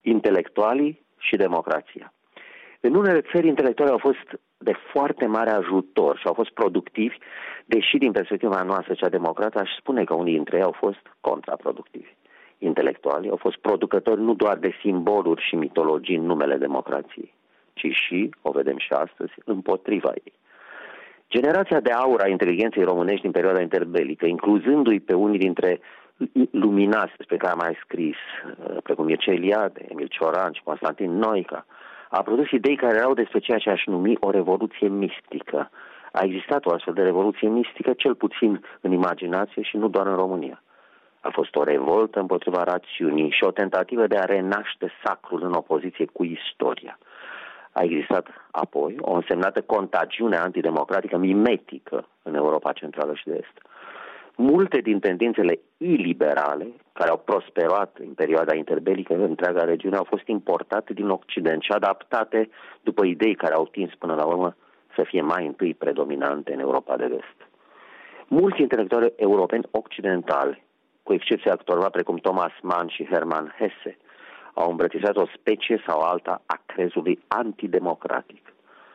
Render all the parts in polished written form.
intelectualii și democrația. În unele țări, intelectualii au fost de foarte mare ajutor și au fost productivi, deși din perspectiva noastră, cea democrată, aș spune că unii dintre ei au fost contraproductivi. Intelectualii au fost producători nu doar de simboluri și mitologii în numele democrației, ci și, o vedem și astăzi, împotriva ei. Generația de aur a inteligenței românești din perioada interbelică, incluzându-i pe unii dintre luminați despre care am mai scris, precum Mircea Eliade, Emil Cioran și Constantin Noica, a produs idei care erau despre ceea ce aș numi o revoluție mistică. A existat o astfel de revoluție mistică, cel puțin în imaginație și nu doar în România. A fost o revoltă împotriva rațiunii și o tentativă de a renaște sacrul în opoziție cu istoria. A existat apoi o însemnată contagiune antidemocratică mimetică în Europa Centrală și de Est. Multe din tendințele iliberale care au prosperat în perioada interbelică în întreaga regiune au fost importate din Occident și adaptate după idei care au tins până la urmă să fie mai întâi predominante în Europa de Vest. Mulți intelectuali europeni occidentali, cu excepția actorului precum Thomas Mann și Hermann Hesse, au îmbrățișat o specie sau alta a crezului antidemocratic.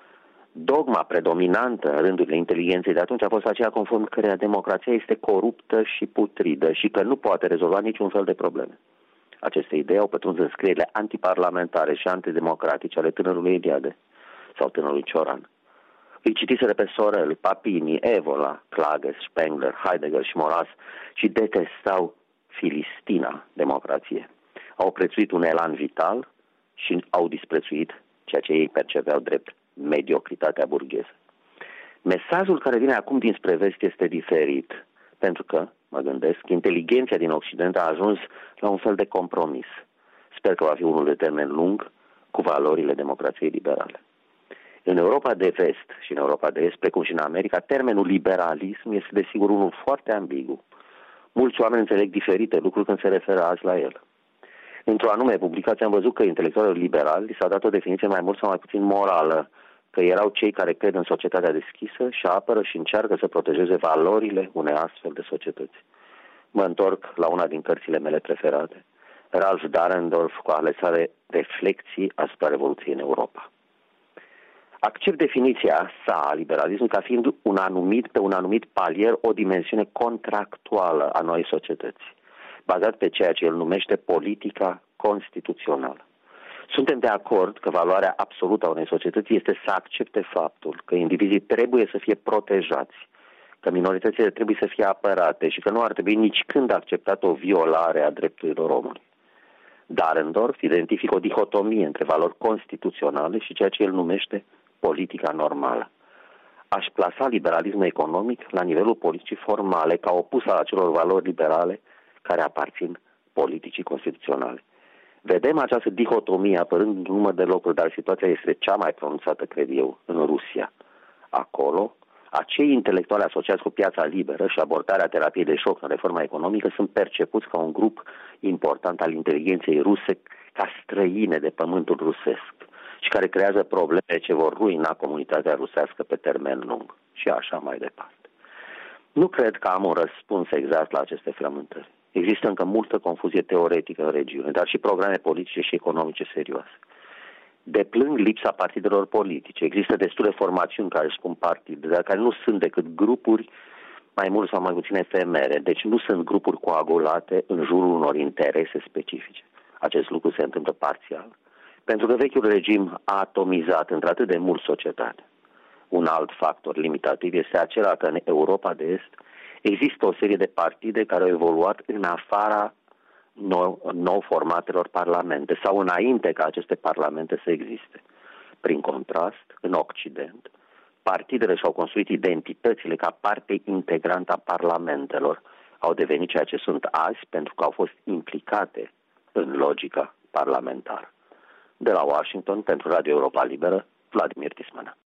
Dogma predominantă în rândurile inteligenței de atunci a fost aceea conform căreia democrația este coruptă și putridă și că nu poate rezolva niciun fel de probleme. Aceste idei au pătruns în scrierile antiparlamentare și antidemocratice ale tânărului Eliade sau tânărului Cioran. Îi citiseră pe Sorel, Papini, Evola, Klages, Spengler, Heidegger și Moras și detestau filistina democrație. Au prețuit un elan vital și au disprețuit ceea ce ei percepeau drept mediocritatea burgheză. Mesajul care vine acum dinspre vest este diferit, pentru că, mă gândesc, inteligenția din Occident a ajuns la un fel de compromis. Sper că va fi unul de termen lung cu valorile democrației liberale. În Europa de Vest și în Europa de Est, precum și în America, termenul liberalism este desigur unul foarte ambigu. Mulți oameni înțeleg diferite lucruri când se referă azi la el. Într-o anume publicație am văzut că intelectualilor liberali li s-a dat o definiție mai mult sau mai puțin morală, că erau cei care cred în societatea deschisă și apără și încearcă să protejeze valorile unei astfel de societăți. Mă întorc la una din cărțile mele preferate, Ralph Dahrendorf, cu ale sale reflexii asupra Revoluției în Europa. Accept definiția sa a liberalismului ca fiind pe un anumit palier o dimensiune contractuală a noii societăți, bazat pe ceea ce el numește politica constituțională. Suntem de acord că valoarea absolută a unei societăți este să accepte faptul că indivizii trebuie să fie protejați, că minoritățile trebuie să fie apărate și că nu ar trebui nici când acceptată o violare a drepturilor omului. Dahrendorf identifică o dihotomie între valori constituționale și ceea ce el numește politica normală. Aș plasa liberalismul economic la nivelul politicii formale ca opus al acelor valori liberale care aparțin politicii constituționale. Vedem această dihotomie apărând în număr de locuri, dar situația este cea mai pronunțată, cred eu, în Rusia. Acolo, acei intelectuali asociați cu piața liberă și abordarea terapiei de șoc în reforma economică sunt percepuți ca un grup important al inteligenței ruse, ca străine de pământul rusesc și care creează probleme ce vor ruina comunitatea rusească pe termen lung și așa mai departe. Nu cred că am un răspuns exact la aceste frământări. Există încă multă confuzie teoretică în regiune, dar și programe politice și economice serioase. Deplâng lipsa partidelor politice. Există destule formațiuni care își spun partide, dar care nu sunt decât grupuri mai mult sau mai puțin efemere. Deci nu sunt grupuri coagulate în jurul unor interese specifice. Acest lucru se întâmplă parțial, pentru că vechiul regim a atomizat într-atât de mult societatea. Un alt factor limitativ este acela că în Europa de Est există o serie de partide care au evoluat în afara nou formatelor parlamente sau înainte ca aceste parlamente să existe. Prin contrast, în Occident, partidele și-au construit identitățile ca parte integrantă a parlamentelor, au devenit ceea ce sunt azi pentru că au fost implicate în logica parlamentară. De la Washington, pentru Radio Europa Liberă, Vladimir Tismana.